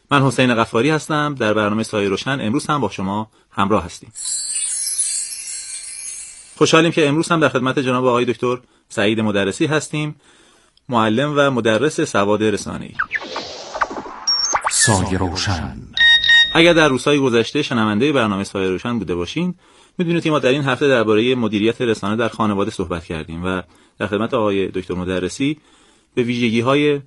من حسین غفاری هستم. در برنامه سایه روشن امروز هم با شما همراه هستیم. خوشحالیم که امروز هم در خدمت جناب آقای دکتر سعید مدرسی هستیم، معلم و مدرس سواد رسانه‌ای. سایه روشن. اگر در روزهای گذشته شنونده برنامه سایه روشن بوده باشین، می‌دونید که ما در این هفته درباره مدیریت رسانه در خانواده صحبت کردیم و در خدمت آقای دکتر مدرسی به ویژگی‌های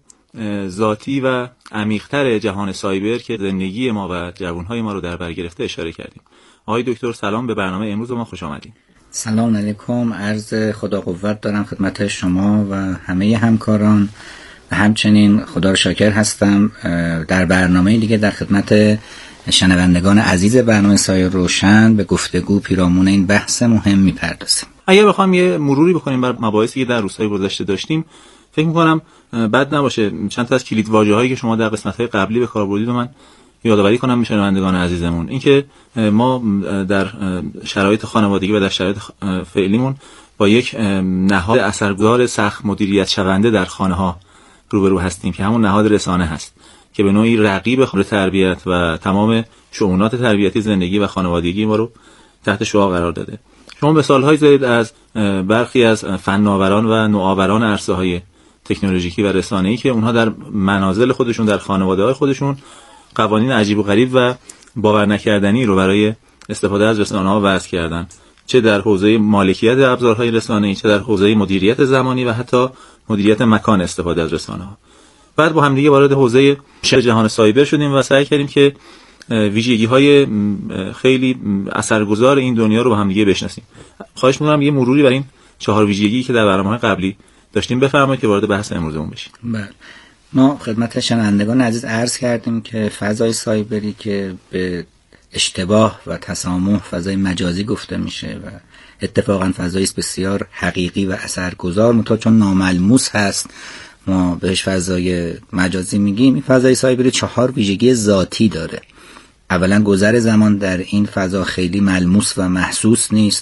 ذاتی و عمیق‌تر جهان سایبر که زندگی ما و جوان‌های ما رو در بر گرفته اشاره کردیم. آقای دکتر سلام، به برنامه امروز ما خوش آمدید. سلام علیکم، عرض خدا قوت دارم خدمت شما و همه همکاران و همچنین خدا رو شاکر هستم در برنامه دیگه در خدمت شنوندگان عزیز برنامه سایه روشن به گفتگو پیرامون این بحث مهم میپردازیم. اگر بخوام یه مروری بکنیم بر مباحثی که در روزهای گذشته داشتیم، فکر می‌کنم بد نباشه چند تا از کلیدواژه‌هایی که شما در قسمت‌های قبلی به کار بردید و من یادآوری کنم به شنوندگان عزیزمون. اینکه ما در شرایط خانوادگی و در شرایط فعلیمون با یک نهاد اثرگذار سخت مدیریت شونده در خانه‌ها روبرو هستیم که همون نهاد رسانه هست که به نوعی رقیب تربیت و تمام شؤونات تربیتی زندگی و خانوادگی ما رو تحت شعاع قرار داده. شما مثال‌هایی زدید از برخی از فناوران و نوآوران عرصه‌های تکنولوژیکی و رسانه‌ای که اونها در منازل خودشون، در خانواده‌های خودشون قوانین عجیب و غریب و باور نکردنی رو برای استفاده از رسانه‌ها وضع کردن، چه در حوزه مالکیت ابزارهای رسانه‌ای، چه در حوزه مدیریت زمانی و حتی مدیریت مکان استفاده از رسانه‌ها. بعد با هم دیگه وارد حوزه جهان سایبر شدیم و سعی کردیم که ویژگی‌های خیلی اثرگذار این دنیا رو با هم دیگه بشناسیم. خواهش می‌کنم یه مروری بر این 4 ویژگی که در برنامه‌های قبلی داشتیم بفرمایید که وارد بحث امروزمون بشیم. بله. ما خدمت شنوندگان عزیز عرض کردیم که فضای سایبری که به اشتباه و تسامح فضای مجازی گفته میشه و اتفاقا فضایی بسیار حقیقی و اثرگذار، منتها چون ناملموس هست ما بهش فضای مجازی میگیم. این فضای سایبری 4 ویژگی ذاتی داره. اولا گذر زمان در این فضا خیلی ملموس و محسوس نیست.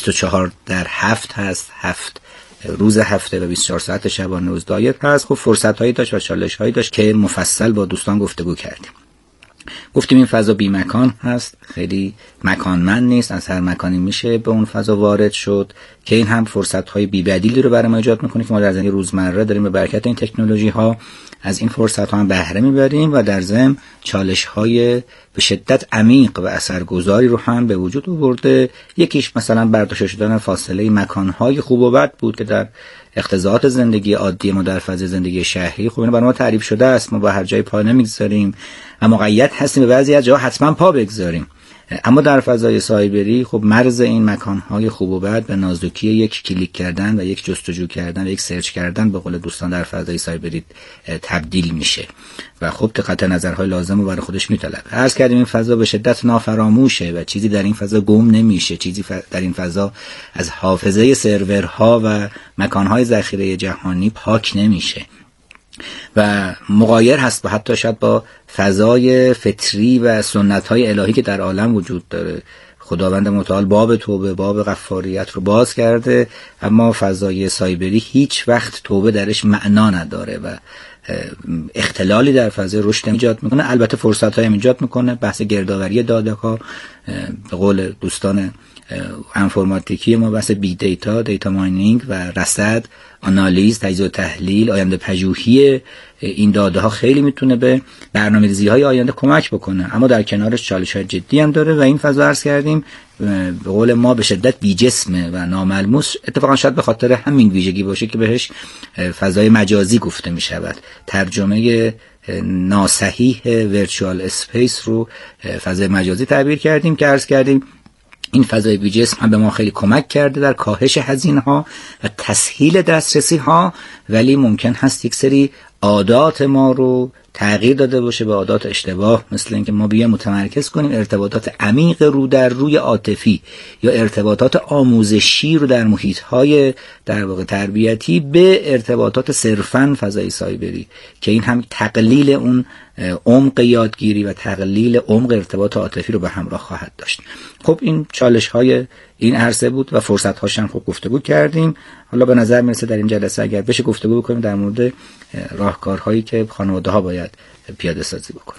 24/7 هست، 7 روز هفته و 24 ساعت شبانه روز دایر هست. خب فرصت‌هایی داشت و چالش‌هایی داشت که مفصل با دوستان گفتگو کردیم. گفتیم این فضا بی مکان هست، خیلی مکانمند نیست، از هر مکانی میشه به اون فضا وارد شد که این هم فرصت‌های بی بدیلی رو برای ما ایجاد می‌کنه که ما در زندگی روزمره داریم به برکت این تکنولوژی‌ها از این فرصت‌ها هم بهره می‌بریم و در ضمن چالش‌های به شدت عمیق و اثرگذاری رو هم به وجود آورده. یکیش مثلا برداشت شدن فاصله مکان‌های خوب و بد بود که در اقتضاعات زندگی عادی ما در فضای زندگی شهری خب این برای ما تعریف شده است. ما با هر جای پا نمیگذاریم و مقید هستیم به بعضی از جاها حتما پا بگذاریم. اما در فضای سایبری خب مرز این مکان‌های خوب و بد به نازکی یک کلیک کردن و یک جستجو کردن و یک سرچ کردن به قول دوستان در فضای سایبری تبدیل میشه و خب دقت نظرهای لازم رو برای خودش میطلبه. عرض کردیم این فضا به شدت نافراموشه و چیزی در این فضا گم نمیشه، چیزی در این فضا از حافظه سرورها و مکان‌های ذخیره جهانی پاک نمیشه و مغایر هست با حتی شاید با فضای فطری و سنت‌های الهی که در عالم وجود داره. خداوند متعال باب توبه، باب غفاریت رو باز کرده، اما فضای سایبری هیچ وقت توبه درش معنا نداره و اختلالی در فضای رشد ایجاد میکنه. البته فرصت‌های ایجاد میکنه. بحث گردآوری داده‌ها به قول دوستان انفورماتیکی ما بحث بی دیتا، دیتا ماینینگ و رصد، آنالیز، تجزیه و تحلیل، آینده پژوهی این داده ها خیلی میتونه به برنامه‌ریزی های آینده کمک بکنه، اما در کنارش چالش‌های جدی هم داره و این فضا عرض کردیم به قول ما به شدت بی جسمه و ناملموس. اتفاقا شاید به خاطر همین ویژگی باشه که بهش فضای مجازی گفته می شود. ترجمه ناصحیح ورچوال اسپیس رو فضای مجازی تعبیر کردیم که عرض کردیم این فضای بی جسم هم به ما خیلی کمک کرده در کاهش هزینه ها و تسهیل دسترسی ها، ولی ممکن هست یک سری عادات ما رو تغییر داده باشه به عادات اشتباه، مثل اینکه ما بیایم متمرکز کنیم ارتباطات عمیق رو در روی عاطفی یا ارتباطات آموزشی رو در محیط‌های در واقع تربیتی به ارتباطات صرفاً فضای سایبری، که این هم تقلیل اون عمق یادگیری و تقلیل عمق ارتباط عاطفی رو به همراه خواهد داشت. خب این چالش‌های این عرصه بود و فرصت‌هاش هم خب گفتگو کردیم. حالا به نظر میرسه در این جلسه اگر بشه گفتگو بکنیم در مورد راهکارهایی که خانواده‌ها باید پیاده سازی بکنن.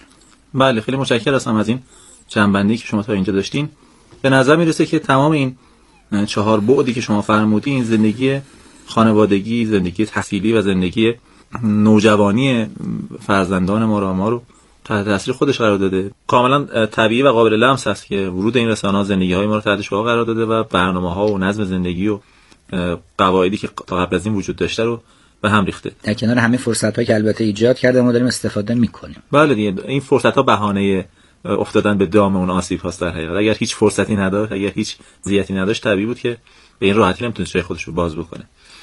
بله، خیلی متشکرم از این جنبندی که شما تا اینجا داشتین. به نظر میرسه که تمام این 4 بعدی که شما فرمودین، زندگی خانوادگی، زندگی تحصیلی و زندگی نوجوانی فرزندان ما رو تحت تاثیر خودش قرار داده. کاملا طبیعی و قابل لمس است که ورود این رسانه‌ها زندگی‌های ما رو تحت شعاع قرار داده و برنامه‌ها و نظم زندگی و قواعدی که تا قبل از این وجود داشته رو به هم ریخته. در کنار همه فرصت‌هایی که البته ایجاد کرده ما داریم استفاده می‌کنیم. بله دیگه، این فرصت‌ها بهانه افتادن به دام اون آسیب هاست در حقیقت. اگر هیچ فرصتی نداشت، اگر هیچ ذیتی نداشت، طبیعی بود که به این راحتی نمیتونه جای خودش رو باز بکنه.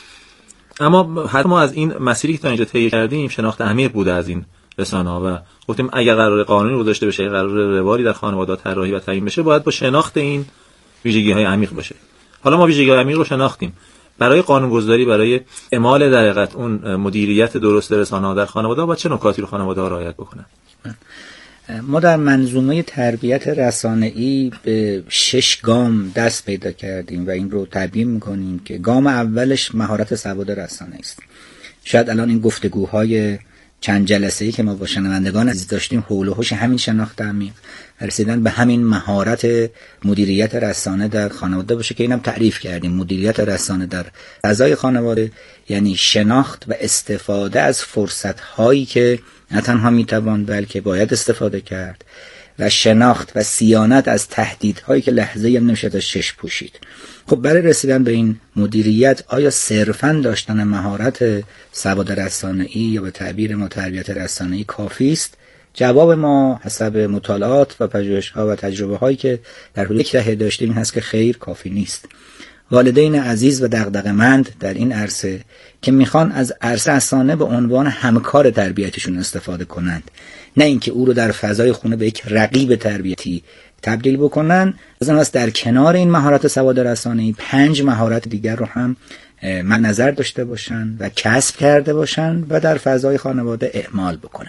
اما حتی ما از این مسیری که تا اینجا طی کردیم شناخت عمیق بوده از این رسانه‌ها و گفتیم اگر قرار قانونی گذاشته بشه، قرار روالی در خانواده طراحی و تعیین بشه، باید با شناخت این ویژگی‌های عمیق باشه. حالا ما ویژگی‌های عمیق رو شناختیم. برای قانون‌گذاری، برای اعمال در حقیقت اون مدیریت درست رسانه‌ها در خانواده باید چه نکاتی رو خانواده‌ها رعایت بکنن؟ ما در منظومه تربیت رسانه‌ای به 6 گام دست پیدا کردیم و این رو تبیین می‌کنیم که گام اولش مهارت سواد رسانه‌ای است. شاید الان این گفتگوهای چند جلسه‌ای که ما با شنوندگان عزیز داشتیم حول و حوش همین شناخت عمیق، رسیدن به همین مهارت مدیریت رسانه در خانواده باشه که اینم تعریف کردیم. مدیریت رسانه در فضای خانواده یعنی شناخت و استفاده از فرصت‌هایی که نه تنها میتوان بلکه باید استفاده کرد و شناخت و صیانت از تهدیدهایی که لحظه‌ای هم نمیشه ازش چشم پوشید. خب برای رسیدن به این مدیریت آیا صرفاً داشتن مهارت سواد رسانه‌ای یا به تعبیر ما تربیت رسانه‌ای کافی است؟ جواب ما حسب مطالعات و پژوهش‌ها و تجربه‌هایی که در حدود 1 دهه داشتیم این هست که خیر، کافی نیست. والدین عزیز و دغدغه‌مند در این عرصه که میخوان از عرصه رسانه به عنوان همکار تربیتشون استفاده کنند، نه اینکه او رو در فضای خونه به یک رقیب تربیتی تبدیل بکنن، از این در کنار این مهارت سواد رسانه‌ای 5 مهارت دیگر رو هم مد نظر داشته باشن و کسب کرده باشن و در فضای خانواده اعمال بکنن.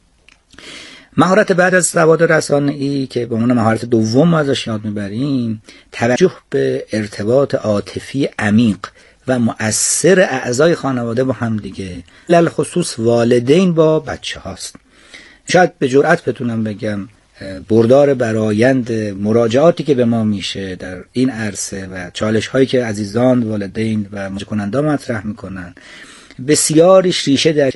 مهارت بعد از سواد رسانه‌ای که به عنوان مهارت دوم ازش یاد میبریم، توجه به ارتباط عاطفی عمیق و مؤثر اعضای خانواده با هم دیگه، علل خصوص والدین با بچه هاست. شاید به جرئت بتونم بگم بردار برآیند مراجعاتی که به ما میشه در این عرصه و چالش هایی که عزیزان والدین و مراجعه کنندگان مطرح میکنن، بسیاریش ریشه در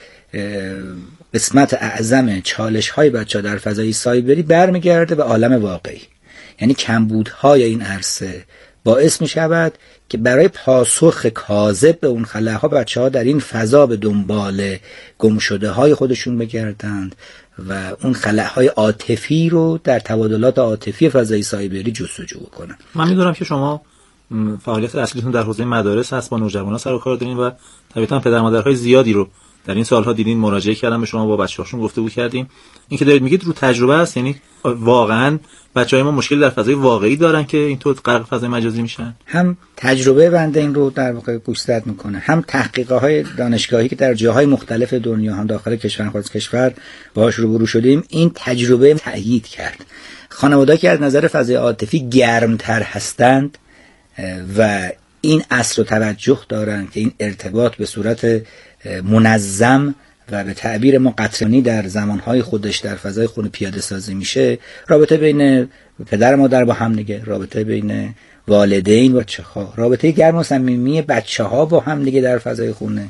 قسمت اعظم چالش های بچه در فضای سایبری برمیگرده به عالم واقعی. یعنی کمبودهای این عرصه باعث می شود که برای پاسخ کاذب به اون خلاها بچه ها در این فضا به دنبال گمشده های خودشون بگردند و اون خلاهای عاطفی رو در تبادلات عاطفی فضای سایبری جستجو کنن. من میدونم که شما فعالیت اصلیتون در حوزه مدارس هست، با نوجوانان سر و کار دارین و طبیعتاً پدر مادرهای زیادی رو در این سالها دیدین مراجعه کردن به شما، با بچه‌هاشون گفتگو کردیم. این که دارید میگید رو تجربه است، یعنی واقعاً بچه‌های ما مشکلی در فضای واقعی دارن که اینطور غرق فضای مجازی میشن؟ هم تجربه بنده این رو در واقع گوشزد میکنه، هم تحقیقات دانشگاهی که در جاهای مختلف دنیا هم داخل کشور خارج از کشور باهاش روبرو شدیم این تجربه تأیید کرد. خانواده‌ای که از نظر فضای عاطفی گرمتر هستند و این اصل و توجه دارن که این ارتباط به صورت منظم و به تعبیر ما قطرانی در زمانهای خودش در فضای خونه پیاده سازی میشه، رابطه بین پدر و مادر با هم دیگه، رابطه بین والدین و بچه‌ها، رابطه گرم و صمیمی بچه‌ها با هم دیگه در فضای خونه،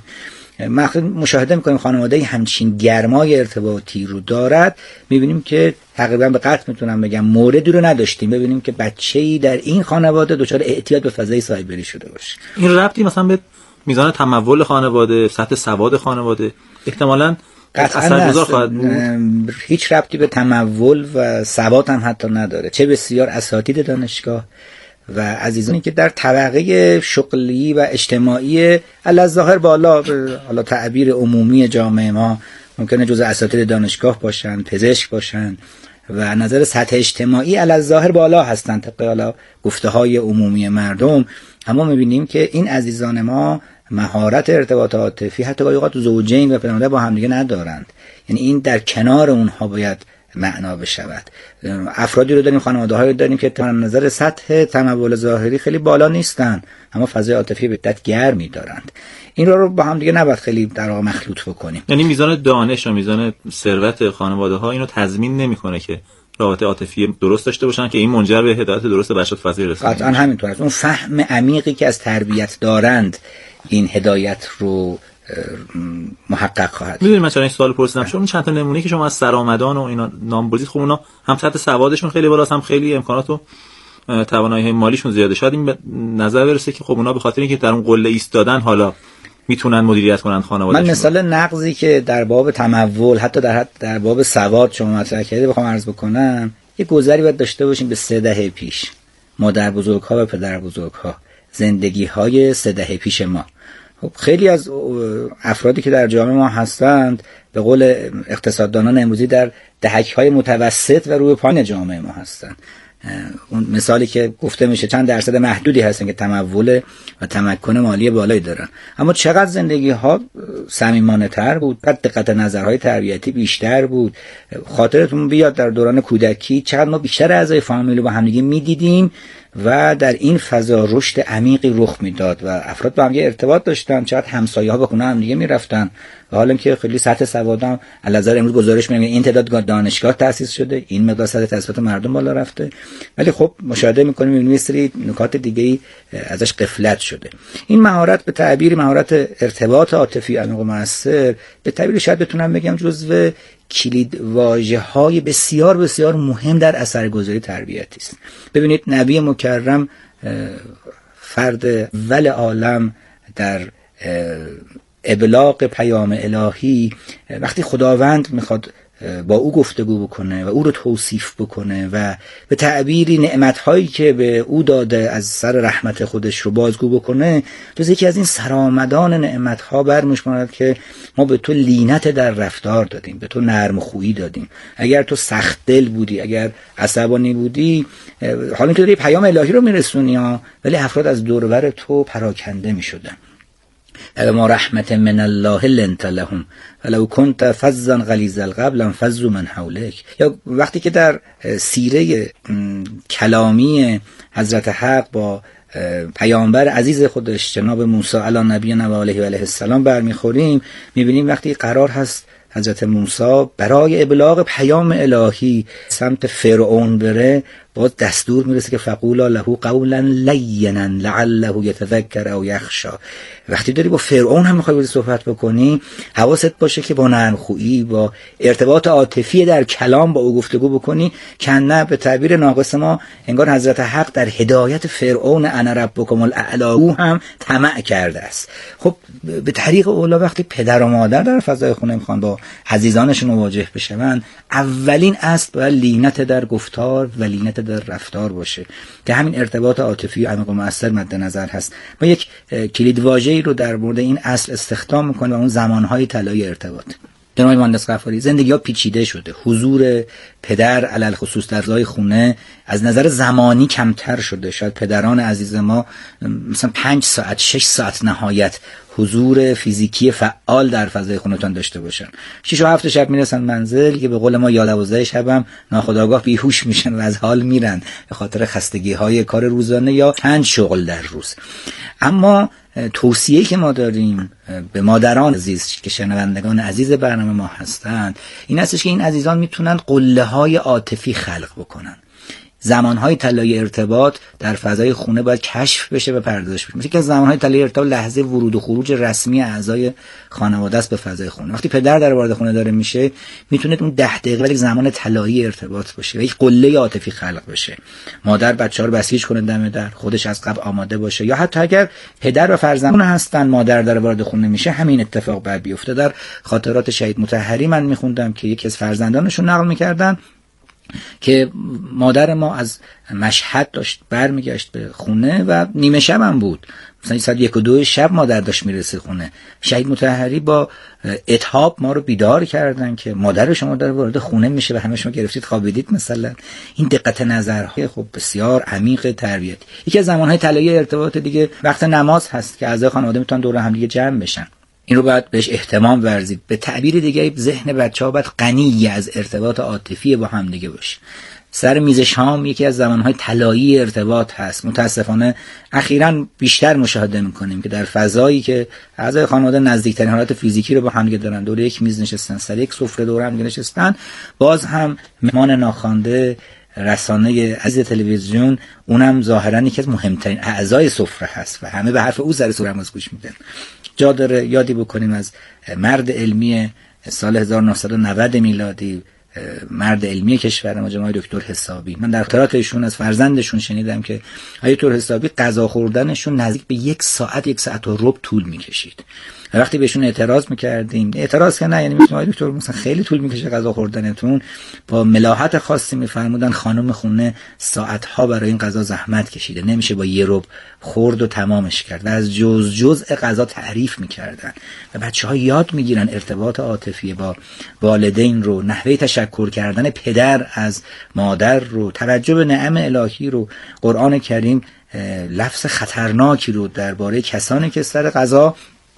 مشاهده میکنیم خانواده همچین گرمای ارتباطی رو دارد، میبینیم که تقریبا به قطع میتونم بگم موردی رو نداشتیم ببینیم که بچه‌ای در این خانواده دچار اعتیاد به فضای سایبری شده باشه. این ربطی مثلا به میزان تمول خانواده، سطح سواد خانواده احتمالاً اثرگذار خواهد بود؟ هیچ ربطی به تمول و سواد هم حتی نداره. چه بسیار اساتید دانشگاه و عزیزانی که در طبقه شغلی و اجتماعی الظاهر بالا، حالا تعبیر عمومی جامعه ما ممکنه جزء اساتید دانشگاه باشن، پزشک باشن و نظر سطح اجتماعی الظاهر بالا هستند طبق حالا گفته‌های عمومی مردم، اما می‌بینیم که این عزیزان ما مهارت ارتباط عاطفی حتی گاهی اوقات زوجین و پدر با هم دیگه ندارند. یعنی این در کنار اونها باید معنا بشود. افرادی رو داریم، خانواده‌هایی داریم که از نظر سطح تمول ظاهری خیلی بالا نیستن اما فضای عاطفی به شدت گرمی دارند. این رو با هم دیگه نباید خیلی در واقع مخلوط بکنیم. یعنی میزان دانش و میزان ثروت خانواده‌ها اینو تضمین نمی‌کنه که رابطه عاطفی درست داشته باشن که این منجر به هدایت درست بچه‌ها فضای رسانی. قطعاً همینطور است. اون فهم عمیقی که از تربیت دارند این هدایت رو محقق خواهد. میدونید مثلا این سوال پرسیدم چون چند تا نمونه که شما از سرآمدان و اینا نام بردید، خب اونا هم سطح سوادشون خیلی بالاست، هم خیلی امکانات و توانایی‌های مالیشون زیاده. شاید این به نظر برسه که خب اونا به خاطر اینکه در اون قله ایستادن حالا میتونن مدیریت کنن خانواده‌شون. من مثلا نقضی که در باب تمول، حتی در باب سواد شما مطرح کردید بخوام عرض بکنم، یه گذری باید داشته باشیم به 3 دهه پیش. مادر بزرگ‌ها و پدر بزرگ‌ها، زندگی‌های 3 دهه پیش ما. خب خیلی از افرادی که در جامعه ما هستند به قول اقتصاددانان امروزی در دهک‌های متوسط و روی پایین جامعه ما هستند. اون مثالی که گفته میشه چند درصد محدودی هستن که تمول و تمکن مالی بالایی دارن، اما چقدر زندگی ها صمیمانه تر بود، چقدر دقت نظرهای تربیتی بیشتر بود. خاطرتون بیاد در دوران کودکی چقدر ما بیشتر اعضای فامیل رو با هم دیگه میدیدیم و در این فضا رشد عمیقی رخ میداد و افراد با هم ارتباط داشتن، چقدر همسایه‌ها به خونه هم دیگه میرفتن. و حالا که خیلی سطح سوادم علاوه امروز گزارش میگه این تعداد دانشگاه تأسیس شده، این مقدار سطح تثبیت مردم بالا رفته، ولی خب مشاهده میکنیم این سری نکات دیگه‌ای ازش غفلت شده. این مهارت به تعبیر مهارت ارتباط عاطفی عمیق و مؤثر، به تعبیر شاید بتونم بگم جزو کلید واژه‌های بسیار بسیار مهم در اثرگذاری تربیتی است. ببینید نبی مکرم فرد اول عالم در ابلاغ پیام الهی، وقتی خداوند میخواد با او گفتگو بکنه و او رو توصیف بکنه و به تعبیری نعمت‌هایی که به او داده از سر رحمت خودش رو بازگو بکنه، جز یکی از این سرآمدان نعمت‌ها برمی‌شمارد که ما به تو لینت در رفتار دادیم، به تو نرم خویی دادیم. اگر تو سخت دل بودی، اگر عصبانی بودی، حالا اینکه داری پیام الهی رو میرسونی ولی افراد از دور و بر تو پراکنده میشدن. ما رحمت من الله لنت لهم ولو كنت فظا غلیظ القلب لانفضوا من حولك. یا وقتی که در سیره کلامی حضرت حق با پیامبر عزیز خودش جناب موسی علی نبینا و علیه و علیه السلام برمیخوریم، میبینیم وقتی قرار هست حضرت موسی برای ابلاغ پیام الهی سمت فرعون بره، باز دستور میرسه که فقولا له قولا لینا لعله یتذکر او یخشی. وقتی داری با فرعون هم میخوای صحبت بکنی، حواست باشه که با نرمخویی، با ارتباط عاطفی در کلام با او گفتگو بکنی، که نه به تعبیر ناقص ما انگار حضرت حق در هدایت فرعون انا ربکم الاعلی او هم طمع کرده است. خب به طریق اولا وقتی پدر و مادر در فضای خونه میخوان با عزیزانشون مواجه بشن، اولین اصل باید لینت در گفتار و لینت در رفتار باشه که همین ارتباط عاطفی عمیق و مؤثر مد نظر هست. ما یک کلید واژه‌ای رو در مورد این اصل استخدام می‌کنیم و اون زمانهای طلایی ارتباط. جناب مهندس غفاری، زندگی‌ها پیچیده شده، حضور پدر علل خصوص در فضای خونه از نظر زمانی کمتر شده. شاید پدران عزیز ما مثلا 5 ساعت 6 ساعت نهایت حضور فیزیکی فعال در فضای خونتان داشته باشن. 6 و 7 شب میرسن منزل که به قول ما 11 شبم ناخودآگاه بیهوش میشن و از حال میرن به خاطر خستگی‌های کار روزانه یا چند شغل در روز. اما توصیه‌ای که ما داریم به مادران عزیز که شنوندگان عزیز برنامه ما هستند این هستش که این عزیزان میتونن قله‌های عاطفی خلق بکنن. زمانهای طلایی ارتباط در فضای خونه باید کشف بشه و پردازش بشه. مثل که زمانهای طلایی ارتباط لحظه ورود و خروج رسمی اعضای خانواده است به فضای خونه. وقتی پدر در وارد خونه داره میشه، میتونه اون 10 دقیقه ولی زمان طلایی ارتباط باشه و یک قله عاطفی خلق بشه. مادر بچه‌ها رو بسیج کنه دم در، خودش از قبل آماده باشه، یا حتی اگر پدر و فرزند هستن مادر در وارد خونه میشه همین اتفاق بعد بیفته. در خاطرات شهید مطهری من میخوندم که یکی از فرزندانشون نقل میکردن که مادر ما از مشهد داشت برمیگشت به خونه و نیمه شب هم بود، مثلا ساعت 1 و 2 شب مادر داشت میرسه خونه. شهید مطهری با اتحاب ما رو بیدار کردن که مادر شما داره وارد خونه میشه و همه شما گرفتید خوابیدید. مثلا این دقت نظرهای خب بسیار عمیق تربیتی. یکی از زمانهای طلایی ارتباط دیگه وقت نماز هست که اعضای خانواده میتونن دور هم دیگه جمع بشن. این رو باید بهش اهتمام ورزید. به تعبیر دیگه ذهن بچه‌ها باید غنی از ارتباط عاطفی با هم دیگه باشه. سر میز شام یکی از زمانهای طلایی ارتباط هست. متاسفانه اخیراً بیشتر مشاهده میکنیم که در فضایی که اعضای خانواده نزدیکترین حالت فیزیکی رو با هم دیگه دارن، دور یک میز نشستن، سر یک سفره دور هم نشستن، باز هم مهمان ناخوانده رسانه عزیز تلویزیون، اونم ظاهراً یکی از مهمترین اعضای سفره هست و همه به حرف او سر سفره گوش میدن. جا داره یادی بکنیم از مرد علمی سال 1990 میلادی، مرد علمی کشور ما، جناب دکتر حسابی. من در خاطرات ایشون از فرزندشون شنیدم که آقای دکتر حسابی غذا خوردنشون نزدیک به 1 ساعت و ربع طول میکشید. وقتی بهشون اعتراض میکردیم، اعتراض که نه، یعنی میگم آقای دکتر مثلا خیلی طول میکشه غذا خوردنتون، با ملاحت خاصی میفرمودن خانم خونه ساعتها برای این غذا زحمت کشیده، نمیشه با 1 ربع خورد و تمامش کرد. و از جزء غذا تعریف میکردن و بچه‌ها یاد میگیرن ارتباط عاطفی با والدین رو، نحوه تشکر کردن پدر از مادر رو، توجه به نعم الهی رو. قرآن کریم لفظ خطرناکی رو درباره کسانی که سر غذا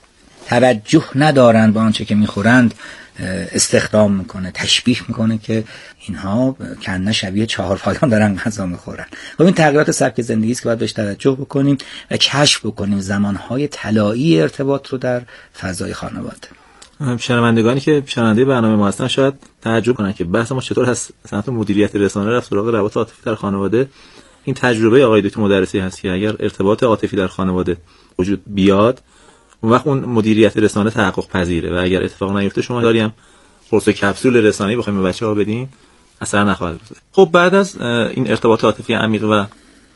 توجه ندارند به آنچه که میخورند استخدام میکنه، تشبیه میکنه که اینها کنه شبیه چهارپایان دارن غذا میخورن. خب این تغییرات سبک زندگی است که باید بهش توجه بکنیم و کشف بکنیم زمانهای طلایی ارتباط رو در فضای خانواده. شنوندگانی که شنونده برنامه ما هستن شاید تعجب کنن که بحث ما چطور هست سمت مدیریت رسانه رفت سراغ روابط عاطفی در خانواده. این تجربه آقای دکتر مدرسی هست که اگر ارتباط عاطفی در خانواده وجود بیاد، اون وقت اون مدیریت رسانه تحقق پذیره و اگر اتفاق نیفته شما داریم قرص کپسول رسانه‌ای بخوایم به بچه‌ها بدین اثر نخواهد کرد. خب بعد از این ارتباط عاطفی عمیق و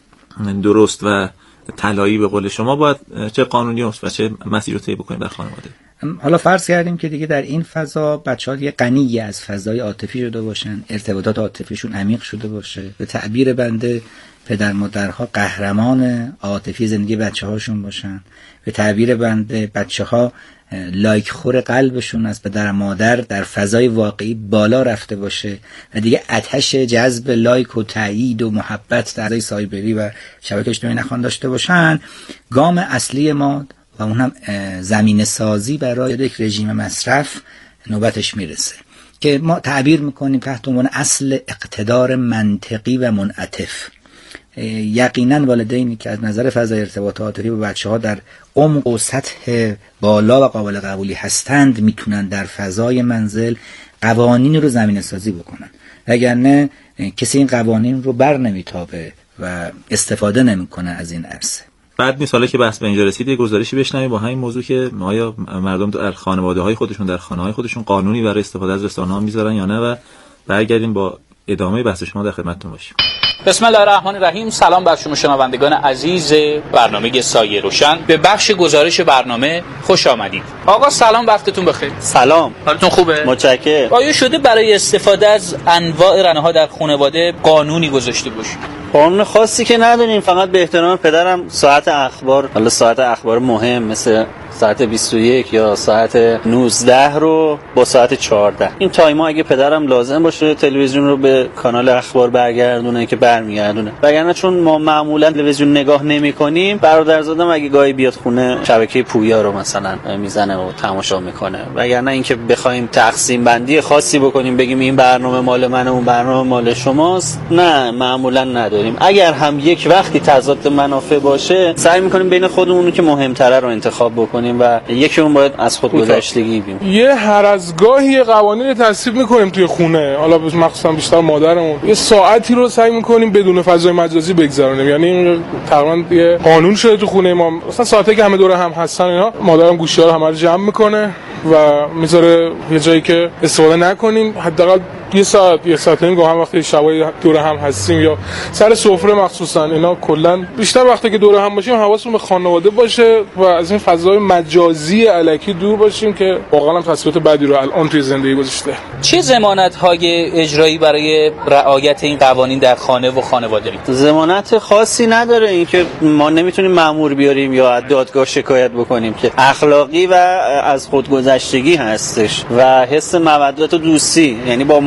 درست و طلایی به قول شما باید چه قانونی و چه مسیری رو طی بکنیم در خانواده؟ حالا فرض کردیم که دیگه در این فضا بچه‌ها یه غنی از فضای عاطفی شده باشن، ارتباطات عاطفیشون عمیق شده باشه، به تعبیر بنده پدر مادرها قهرمان عاطفی زندگی بچه‌هاشون باشن، به تعبیر بنده بچه‌ها لایک خور قلبشون از پدر مادر در فضای واقعی بالا رفته باشه و دیگه آتش جذب لایک و تایید و محبت در فضای سایبری و شبکه اجتماعی نخوان داشته باشن. گام اصلی ما و اون هم زمینه سازی برای یک رژیم مصرف نوبتش میرسه که ما تعبیر میکنیم تحت عنوان اصل اقتدار منطقی و منعطف. یقینا والدینی که از نظر فضای ارتباط عاطفی با بچه‌ها در عمق و سطح بالا و قابل قبولی هستند میتونن در فضای منزل قوانین رو زمینه سازی بکنن، وگرنه کسی این قوانین رو بر نمیتابه و استفاده نمیکنه از این عرصه. بعد مثالی که بحث به اینجا رسید، گزارشی بشنویم با همین موضوع که آیا مردم در خانواده‌های خودشون در خانه‌های خودشون قانونی برای استفاده از رسانه‌ها میذارن یا نه، و برگردیم با ادامه بحث شما در خدمتتون باشیم. بسم الله الرحمن الرحیم. سلام بر شما شنوندگان عزیز برنامه سایه روشن. به بخش گزارش برنامه خوش آمدید. آقا سلام، وقتتون بخیر. سلام، حالتون خوبه؟ متشکرم. آیا شده برای استفاده از انواع رنه‌ها در خانواده قانونی گذاشته باشید؟ قانون خاصی که نداریم، فقط به احترام پدرم ساعت اخبار، حالا ساعت اخبار مهم مثل ساعت 21 یا ساعت 19 رو با ساعت 14 این تایما اگه پدرم لازم باشه تلویزیون رو به کانال اخبار برگردونه که برمیگردونه، وگرنه چون ما معمولا تلویزیون نگاه نمی‌کنیم، برادرزادم اگه گاهی بیاد خونه شبکه پویا رو مثلا میزنه و تماشا میکنه، وگرنه اینکه بخوایم تقسیم بندی خاصی بکنیم بگیم این برنامه مال منه اون برنامه مال شماست، نه معمولا نداریم. اگر هم یک وقتی تضاد منافع باشه سعی میکنیم بین خودمون که مهم‌تره رو انتخاب بکنیم و یکی اون باید از خود گذشتگی بیم. یه هر از گاهی قوانین تصویب میکنیم توی خونه، حالا مخصوصا بیشتر مادرمون، یه ساعتی رو سعی میکنیم بدون فضای مجازی بگذرونیم، یعنی تقریبا یه قانون شده تو خونه ما، مثلا ساعتی که همه دور هم هستن اینا مادرم گوشی‌ها رو همه رو جمع میکنه و میذاره یه جایی که استفاده نکنیم، حداقل یه ساعت نیم گاهی وقتی شبای دور هم هستیم یا سر سفره مخصوصا اینا، کلا بیشتر وقتی که دور هم باشیم حواسمون به خانواده باشه و از این فضای مجازی الکی دور باشیم که واقعا هم تاثیرات بدی رو الان توی زندگی گذاشته. چه ضمانت‌های اجرایی برای رعایت این قوانین در خانه و خانواده دارید؟ ضمانت خاصی نداره، اینکه ما نمیتونیم مأمور بیاریم یا از دادگاه شکایت بکنیم که اخلاقی و از خودگذشتگی هستش و حس مودت و دوستی، یعنی با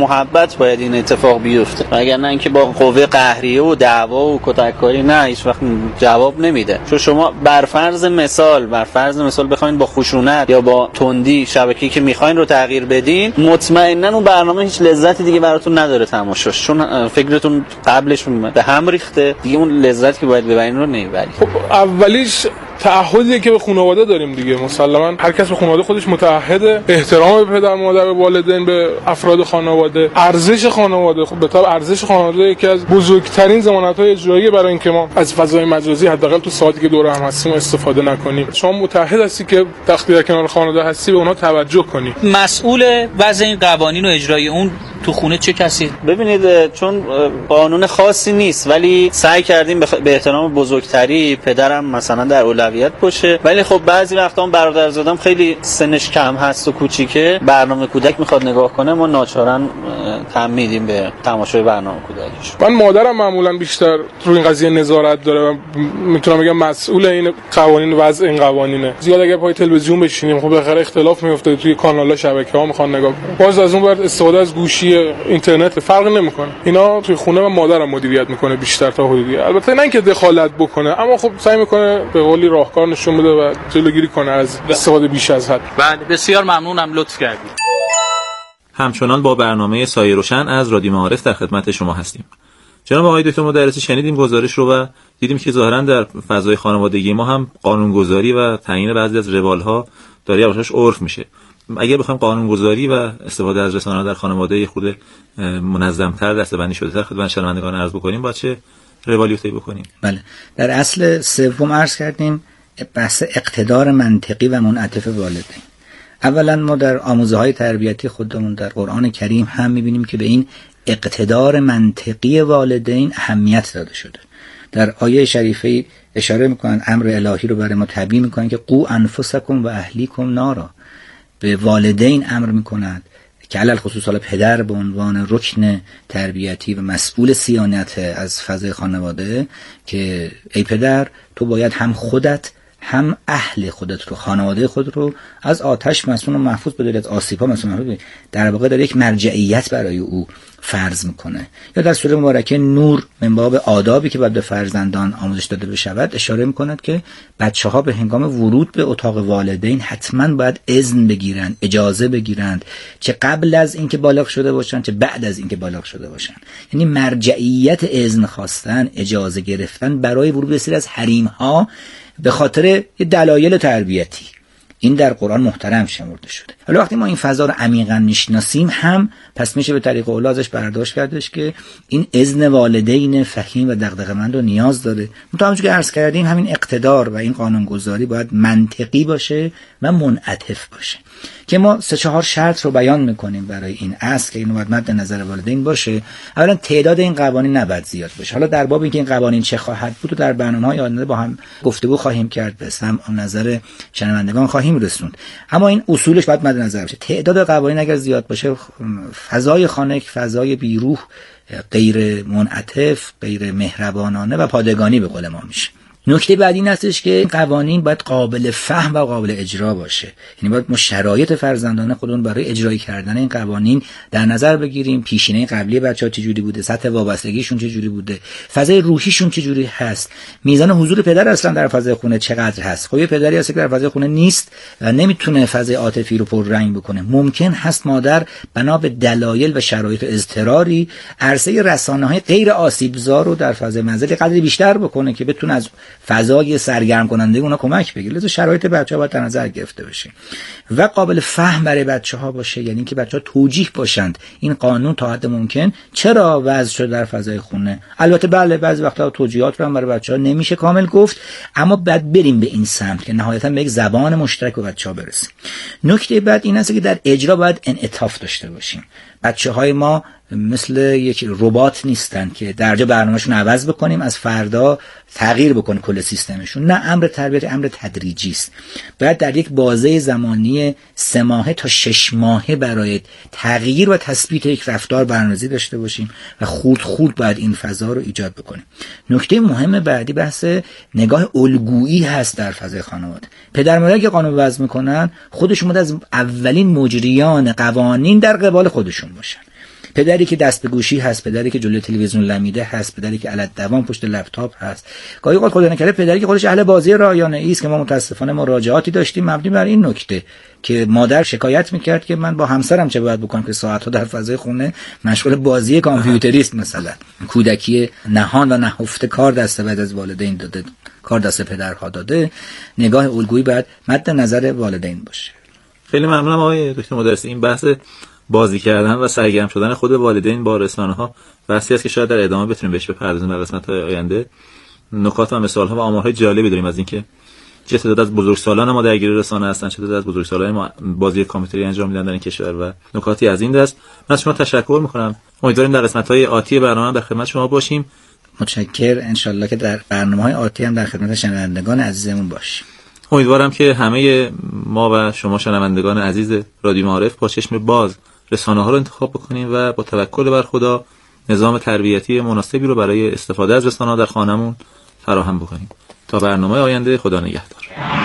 محبت باید این اتفاق بیفته، وگرنه اینکه با قوه قهریه و دعوا و کتککاری نه، هیچ وقت جواب نمیده. چون شما بر فرض مثال بخواید با خشونت یا با تندی شبکه‌ای که میخواین رو تغییر بدین، مطمئنا اون برنامه هیچ لذتی دیگه براتون نداره تماشاش، چون فکرتون قبلش به هم ریخته دیگه، اون لذتی که باید ببرین رو نمیبرید. خب اولیش تعهدیه که به خانواده داریم دیگه. مسلما هر کس به خانواده خودش متعهده، احترام به پدر مادر، به والدین، به افراد خانواده، ارزش خانواده. خب به طور ارزش خانواده یکی از بزرگترین ضمانت‌های اجرایی برای اینکه ما از فضای مجازی حداقل تو ساعتی که دور هم هستیم استفاده نکنیم. شما متعهد هستی که وقتی در کنار خانواده هستی به اونها توجه کنی. مسئول وضع این قوانین و اجرای اون تو خونه چه کسی؟ ببینید چون قانون خاصی نیست، ولی سعی کردیم به احترام بزرگتری پدرم مثلا در اولویت باشه، ولی خب بعضی وقتا هم برادرزادم خیلی سنش کم هست و کوچیکه، برنامه کودک میخواد نگاه کنه، ما ناچارن تم میدیم به تماشای برنامه کودکش. من مادرم معمولا بیشتر روی این قضیه نظارت داره و میتونم بگم مسئول این قوانین، وضع این قوانینه. زیاد اگه پای تلویزیون بشینیم خب بالاخره اختلاف میفته، توی کانال‌ها شبکه‌ها میخوان نگاه کنن، باز از اون ور استفاده از گوشی اینترنت فرق نمیکنه. اینا توی خونه من مادرم مدیریت میکنه بیشتر تا حدودی، البته نه اینکه دخالت بکنه، اما خب سعی میکنه به قولی راهکار نشون بده و جلوگیری کنه از استفاده بیش از حد. بله بسیار ممنونم، لطف کردید. همچنان با برنامه سایه روشن از رادیو معارف در خدمت شما هستیم. جناب آقای دکتر مدرسی، شنیدیم گزارش رو و دیدیم که ظاهرا در فضای خانوادگی ما هم قانونگذاری و تعیین بعضی از روال‌ها داره یواشاش عرف میشه. اگر بخوایم قانونگذاری و استفاده از رسانه‌ها در خانواده خود منظم‌تر دسته‌بندی شده‌تر خدمت شنوندگان عرض بکنیم، با چه روالی طی بکنیم؟ بله، در اصل سوم عرض کردیم بحث اقتدار منطقی و منعطف والدین. اولا ما در آموزه‌های تربیتی خودمون در قرآن کریم هم می‌بینیم که به این اقتدار منطقی والدین اهمیت داده شده. در آیه شریفه اشاره می‌کنن، امر الهی رو برای ما تبیین می‌کنن که قو انفسکم و اهلیکم نارا، به والدین امر می‌کنند که علل خصوص حالا پدر به عنوان رکن تربیتی و مسئول صیانت از فضای خانواده که ای پدر تو باید هم خودت هم اهل خودت رو، خانواده خود رو از آتش مسئول و محفوظ بداری، از آسیب‌ها مسئول محفوظ بداری. در واقع در یک مرجعیت برای او فرض میکنه. یا در سوره مبارکه نور من باب آدابی که باید به فرزندان آموزش داده بشود اشاره میکند که بچه‌ها به هنگام ورود به اتاق والدین حتما باید اذن بگیرند، اجازه بگیرند، چه قبل از اینکه بالغ شده باشند چه بعد از اینکه بالغ شده باشند. یعنی مرجعیت اذن خواستن، اجازه گرفتن برای ورود به سری از حریم‌ها به خاطر یه دلایل تربیتی، این در قرآن محترم شمرده شده. حالا وقتی ما این فضا رو عمیقاً میشناسیم هم پس میشه به طریق اولا ازش برداشت کردش که این اذن والدین فهیم و دغدغه‌مند رو نیاز داره. همونطور که عرض کردیم همین اقتدار و این قانونگذاری باید منطقی باشه و منعطف باشه که ما 3-4 شرط رو بیان میکنیم برای این اصل که اینو باید مد نظر والدین باشه. اولا تعداد این قوانین نباید زیاد باشه. حالا در باب اینکه این قوانین چه خواهد بود و در برنامه‌های آینده با هم گفتگو خواهیم کرد، به سمع نظر شنوندگان خواهیم رسوند، اما این اصولش باید مد نظر باشه. تعداد قوانین اگر زیاد باشه فضای خانه فضای بیروح، غیر منعطف، غیر مهربانانه و پادگانی به قول ما میشه. نکته بعدی این هستش که قوانین باید قابل فهم و قابل اجرا باشه. یعنی باید ما شرایط فرزندان خودمون برای اجرای کردن این قوانین در نظر بگیریم، پیشینه قبلی بچه‌ها چجوری بوده، سطح وابستگیشون چجوری بوده، فضای روحیشون چجوری هست، میزان حضور پدر اصلا در فضای خونه چقدر هست. خب یه پدری هست که در فضای خونه نیست و نمیتونه فضای عاطفی رو پررنگ بکنه. ممکن هست مادر بنا به دلایل و شرایط اضطراری عرصه رسانه‌های غیر آسیبزا رو در فضای منزل قدری بیشتر بکنه که بتونه از فضای سرگرم کننده اونا کمک بگیره. لذا شرایط بچه‌ها باید در نظر گرفته بشه و قابل فهم برای بچه‌ها باشه، یعنی که بچه‌ها توجیه باشند این قانون تا حد ممکن چرا وضع شده در فضای خونه. البته بله بعضی وقتا توجیهات رو هم برای بچه‌ها نمیشه کامل گفت، اما بعد بریم به این سمت که نهایتاً به یک زبان مشترک با بچه‌ها برسیم. نکته بعد این است که در اجرا باید انعطاف داشته باشیم. بچه‌های ما مثل یک ربات نیستن که درجا برنامه‌شون عوض بکنیم از فردا تغییر بکنه کل سیستمشون. نه، امر تربیت امر تدریجی است. باید در یک بازه زمانی 3 ماهه تا 6 ماهه برای تغییر و تثبیت یک رفتار برنامه‌ریزی داشته باشیم و خورد خورد باید این فضا رو ایجاد بکنیم. نکته مهم بعدی بحث نگاه الگویی هست در فضای خانواده. پدر مادر که قانون وضع میکنن خودشون باید از اولین مجریان قوانین در قبال خودشون باشن. پدری که دست به گوشی هست، پدری که جلوی تلویزیون لمیده هست، پدری که علت دوام پشت لپتاپ هست، گاهی اوقات خدا نکرده پدری که خودش اهل بازی رایانه‌ای است که ما متاسفانه مراجعاتی داشتیم مبنی بر این نکته که مادر شکایت میکرد که من با همسرم چه باید بکنم که ساعت‌ها در فضای خونه مشغول بازی کامپیوتری است. مثلا کودکی نهان و نهفته کار دست بعد از والدین داده، کار دست پدرها داده، نگاه الگویی باید مد نظر والدین باشه. خیلی ممنونم آقای دکتر مدرسی. این بحث بازی کردن و سرگرم شدن خود والدین با رسانه‌ها بحثی است که شاید در ادامه بتونیم بهش بپردازیم در قسمت‌های آینده. نکات و مثال‌ها و آمارهای جالبی داریم از اینکه چه تعداد از بزرگسالان ما درگیر رسانه هستن، چه تعداد از بزرگسالان ما بازی کامپیوتری انجام میدن در این کشور و نکاتی از این دست. من از شما تشکر می‌کنم. امیدواریم در قسمت‌های آتی برنامه در خدمت شما باشیم. متشکرم. انشالله که در برنامه‌های آتی هم در خدمت شنوندگان عزیزمون باشیم. امیدوارم که همه ما و شما شنوندگان عزیز رادیو معارف با چشم باز رسانه‌ها رو انتخاب بکنیم و با توکل بر خدا نظام تربیتی مناسبی رو برای استفاده از رسانه‌ها در خانمون فراهم بکنیم. تا برنامه آینده، خدا نگهدار.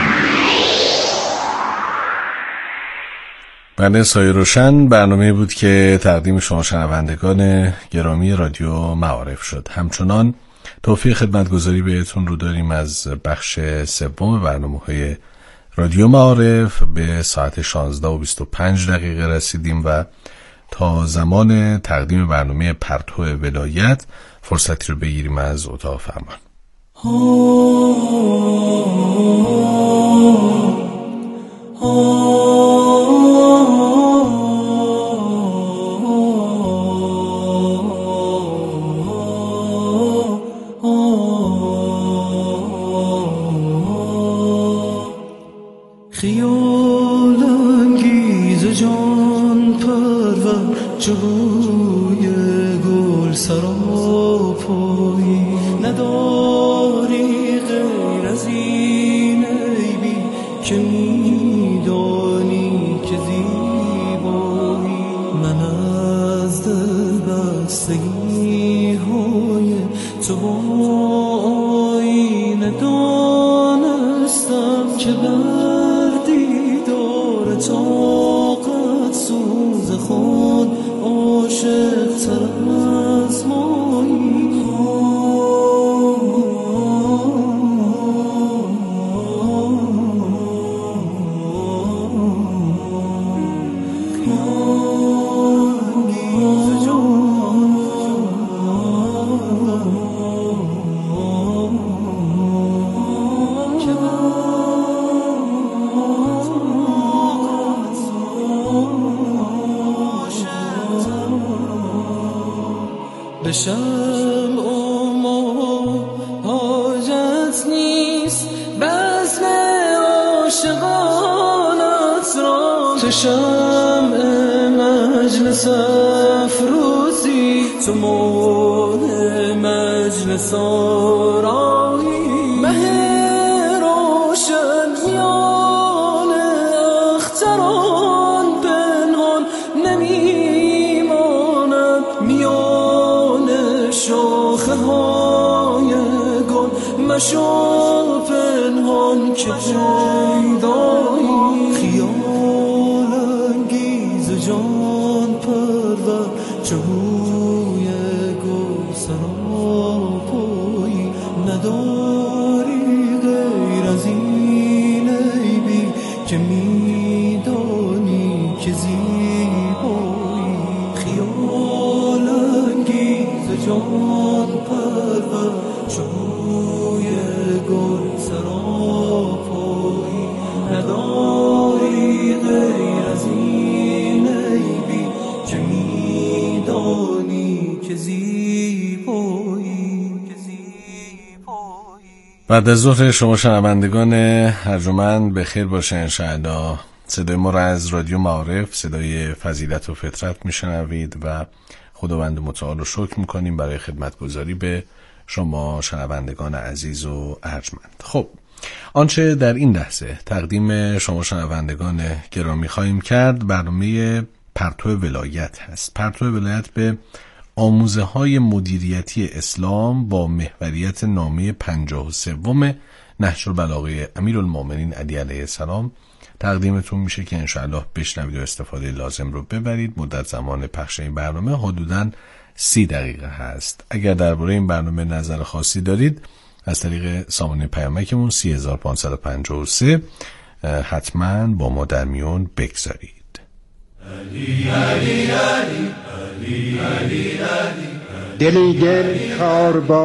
بنده سایه روشن برنامه بود که تقدیم شما شنوندگان گرامی رادیو معارف شد. همچنان توفیق خدمتگزاری بهتون رو داریم از بخش سوم برنامه‌های رادیو معارف. به ساعت 16:25 رسیدیم و تا زمان تقدیم برنامه پرتو ولایت فرصتی رو بگیریم از اتاق فرمان. خیال انگیز جان پرور جوی گل سراپایی نداری غیر از این عیبی که میدانی که زیبایی. من از دل بستگی های تو با آینه دانستم که طاقت سوز خود عاشق تر از مایی. بشم ما حاجت نیست بزم عاشقانت را، تو شمع مجلس افروزی، تو مانع مجلس آرایی. مه روشن میان اختران پنهان نمیماند، میان شاخه های گل مشو پنهان که پیدایی. خیال انگیز جان پرور جوی گل سراپایی نداری غیر از این عیبی که میدانی که زیبایی. خیال انگیز جان پرور جوی گل سراپایی نداری غیر از این عیبی که میدانی که زیبایی. بعد از ظهر شما شنوندگان ارجمند بخیر باشه انشاءالله. صدای ما را از رادیو معارف، صدای فضیلت و فطرت میشنوید و خداوند متعال رو شکر میکنیم برای خدمتگزاری به شما شنوندگان عزیز و ارجمند. خب آنچه در این لحظه تقدیم شما شنوندگان گرامی خواهیم کرد برنامه پرتو ولایت هست. پرتو ولایت به آموزه های مدیریتی اسلام با محوریت نامه 53 نهج البلاغه امیرالمومنین علی علیه السلام تقدیمتون میشه که انشاءالله بشنوید و استفاده لازم رو ببرید. مدت زمان پخش این برنامه حدوداً 30 دقیقه هست. اگر درباره این برنامه نظر خاصی دارید از طریق سامانه پیامکمون 3553 حتما با ما در میون بگذارید. دلی دل کار با